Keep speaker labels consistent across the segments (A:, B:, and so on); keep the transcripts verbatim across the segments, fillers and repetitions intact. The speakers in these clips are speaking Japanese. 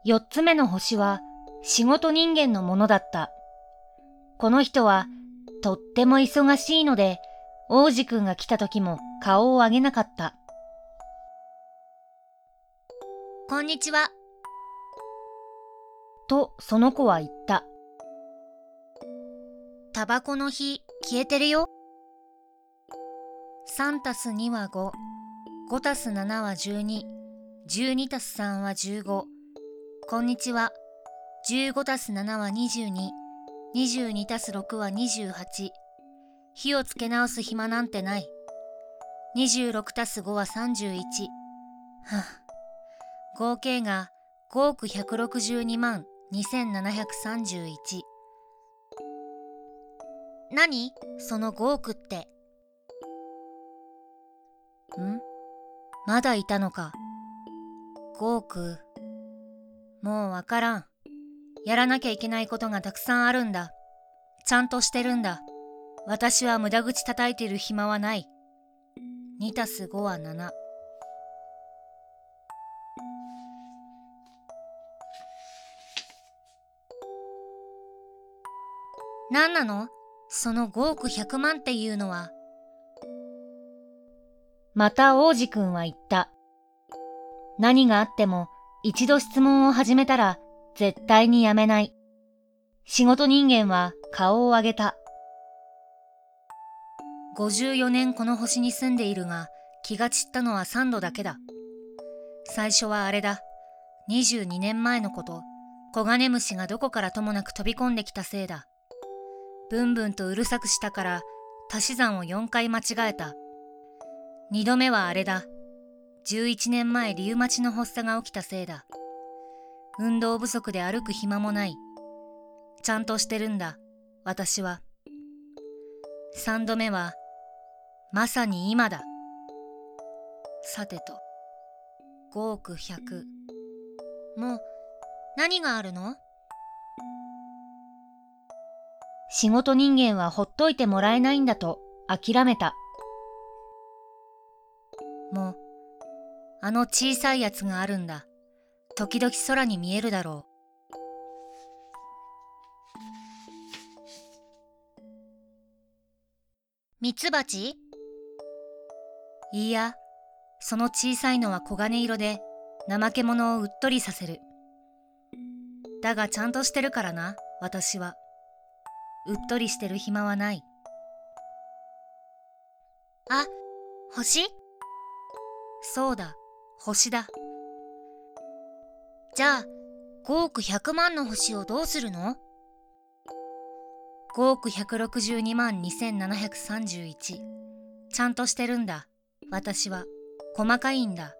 A: 四つ目の星は仕事人間のものだった。この人はとっても忙しいので、王子くんが来た時も顔を上げなかった。
B: こんにちは。
A: とその子は言った。
B: タバコの火消えてるよ。さんたすにはご、ごたすななはじゅうに、じゅうにたすさんはじゅうご。こんにちは。じゅうごたすななはにじゅうに、にじゅうにたすろくはにじゅうはち。火をつけ直す暇なんてない。にじゅうろくたすごはさんじゅういち。はあ、合計がごおくひゃくろくじゅうにまんにせんななひゃくさんじゅういち。何？そのごおくって。
A: ん？まだいたのか。ごおく。もうわからん。やらなきゃいけないことがたくさんあるんだ。ちゃんとしてるんだ。私は無駄口叩いてる暇はない。にたすごはなな。
B: 何なの？そのごおくひゃくまんっていうのは。
A: また王子くんは言った。何があっても一度質問を始めたら絶対にやめない。仕事人間は顔を上げた。
B: ごじゅうよねんこの星に住んでいるが、気が散ったのはさんどだけだ。最初はあれだ。にじゅうにねんまえのこと、コガネムシがどこからともなく飛び込んできたせいだ。ブンブンとうるさくしたから足し算をよんかい間違えた。にどめはあれだ。じゅういちねんまえリウマチの発作が起きたせいだ。運動不足で歩く暇もない。ちゃんとしてるんだ、私は。さんどめはまさに今だ。さてと、ごおくひゃく。もう何があるの？
A: 仕事人間はほっといてもらえないんだと諦めた。
B: もうあの小さいやつがあるんだ。時々空に見えるだろう。ミツバチ？いいや、その小さいのは黄金色で怠け者をうっとりさせる。だがちゃんとしてるからな、私は。うっとりしてる暇はない。あ、星？そうだ、星だ。じゃあごおくひゃくまんの星をどうするの？ごおくひゃくろくじゅうにまんにせんななひゃくさんじゅういち。ちゃんとしてるんだ、私は。細かいんだ。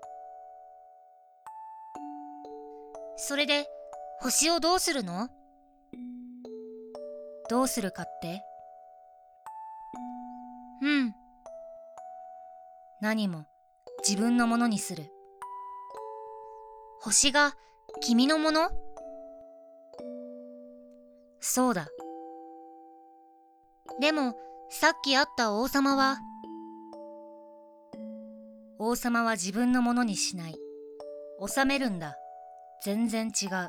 B: それで星をどうするの？どうするかって？うん。何も自分のものにする。星が君のもの？そうだ。でもさっき会った王様は。王様は自分のものにしない。治めるんだ。全然違う。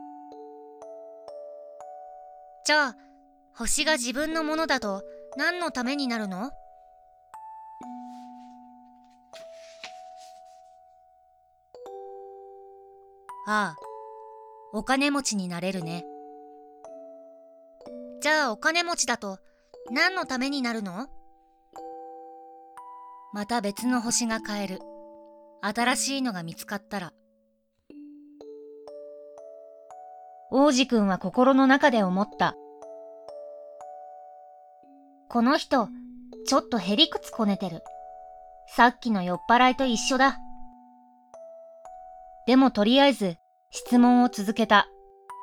B: じゃあ星が自分のものだと何のためになるの？ああ、お金持ちになれるね。じゃあお金持ちだと何のためになるの？また別の星が買える。新しいのが見つかったら。
A: 王子くんは心の中で思った。この人、ちょっとへりくつこねてる。さっきの酔っ払いと一緒だ。でもとりあえず質問を続けた。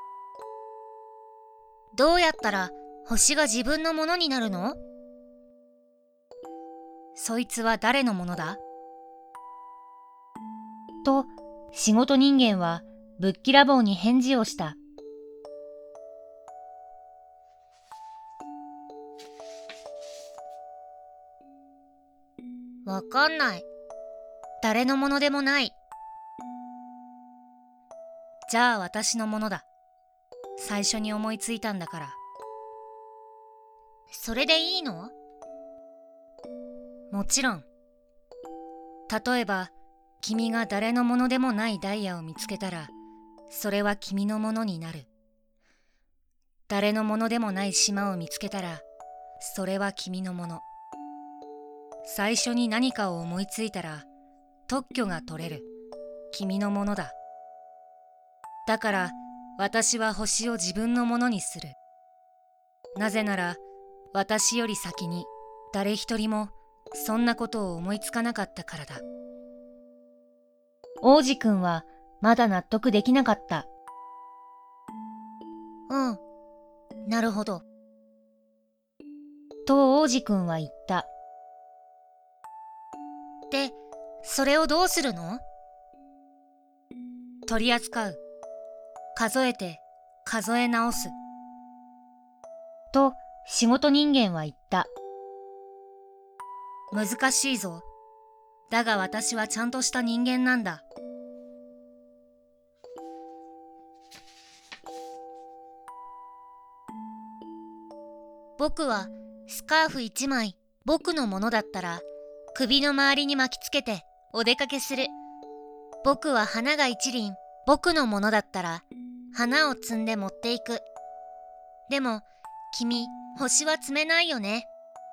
B: どうやったら星が自分のものになるの？そいつは誰のものだ？
A: と、仕事人間はぶっきらぼうに返事をした。
B: わかんない。誰のものでもない。
A: じゃあ私のものだ。最初に思いついたんだから。
B: それでいいの？
A: もちろん。例えば、君が誰のものでもないダイヤを見つけたら、それは君のものになる。誰のものでもない島を見つけたら、それは君のもの。最初に何かを思いついたら、特許が取れる。君のものだ。だから、私は星を自分のものにする。なぜなら、私より先に誰一人もそんなことを思いつかなかったからだ。王子くんはまだ納得できなかった。
B: うん、なるほど。
A: と王子くんは言った。
B: で、それをどうするの？
A: 取り扱う。数えて、数え直す。と仕事人間は言った。難しいぞ。だが私はちゃんとした人間なんだ。
B: 僕はスカーフ一枚僕のものだったら首の周りに巻きつけてお出かけする。僕は花が一輪僕のものだったら花を摘んで持っていく。でも君、星は摘めないよね。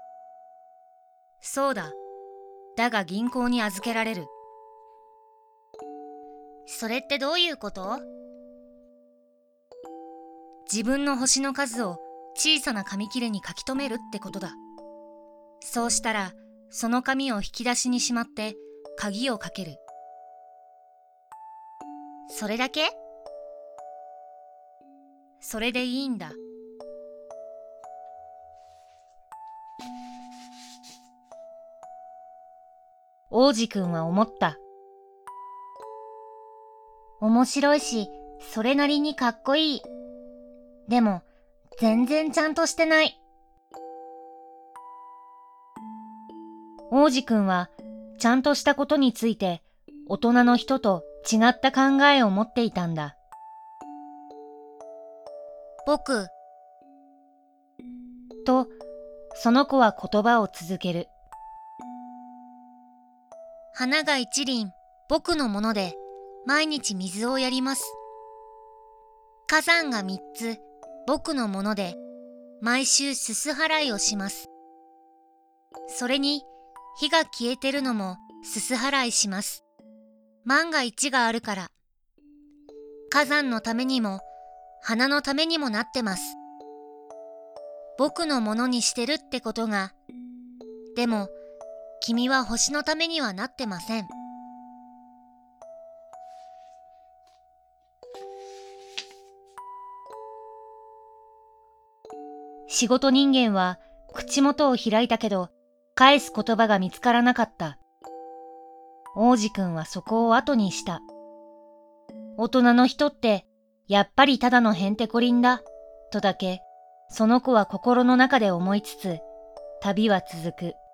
A: そうだ。だが銀行に預けられる。
B: それってどういうこと？
A: 自分の星の数を小さな紙切れに書き留めるってことだ。そうしたら、その紙を引き出しにしまって鍵をかける。
B: それだけ？
A: それでいいんだ。王子くんは思った。
B: 面白いし、それなりにかっこいい。でも、全然ちゃんとしてない。
A: 王子くんは、ちゃんとしたことについて、大人の人と違った考えを持っていたんだ。
B: 僕。
A: と、その子は言葉を続ける。
B: 花が一輪、僕のもので、毎日水をやります。火山が三つ、僕のもので、毎週すす払いをします。それに、火が消えてるのもすす払いします。万が一があるから。火山のためにも、花のためにもなってます。僕のものにしてるってことが、でも、君は星のためにはなってません。
A: 仕事人間は口元を開いたけど、返す言葉が見つからなかった。王子くんはそこを後にした。大人の人って、やっぱりただのへんてこりんだ、とだけ、その子は心の中で思いつつ、旅は続く。